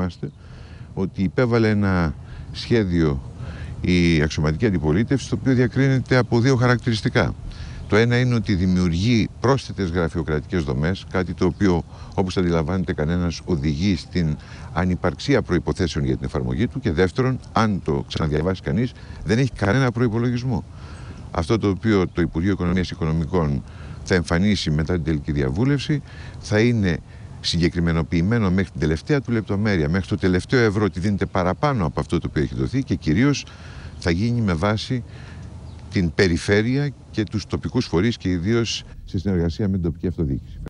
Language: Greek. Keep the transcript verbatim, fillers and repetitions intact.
θυμάστε ότι υπέβαλε ένα σχέδιο η αξιωματική αντιπολίτευση, το οποίο διακρίνεται από δύο χαρακτηριστικά. Το ένα είναι ότι δημιουργεί πρόσθετες γραφειοκρατικές δομές, κάτι το οποίο, όπως αντιλαμβάνεται κανένας, οδηγεί στην ανυπαρξία προϋποθέσεων για την εφαρμογή του, και δεύτερον, αν το ξαναδιαβάσει κανείς, δεν έχει κανένα προϋπολογισμό. Αυτό το οποίο το Υπουργείο Οικονομίας και Οικονομικών θα εμφανίσει μετά την τελική διαβούλευση θα είναι συγκεκριμενοποιημένο μέχρι την τελευταία του λεπτομέρεια, μέχρι το τελευταίο ευρώ, ότι δίνεται παραπάνω από αυτό το οποίο έχει δοθεί, και κυρίως θα γίνει με βάση την περιφέρεια και τους τοπικούς φορείς, και ιδίως σε συνεργασία με την τοπική αυτοδιοίκηση.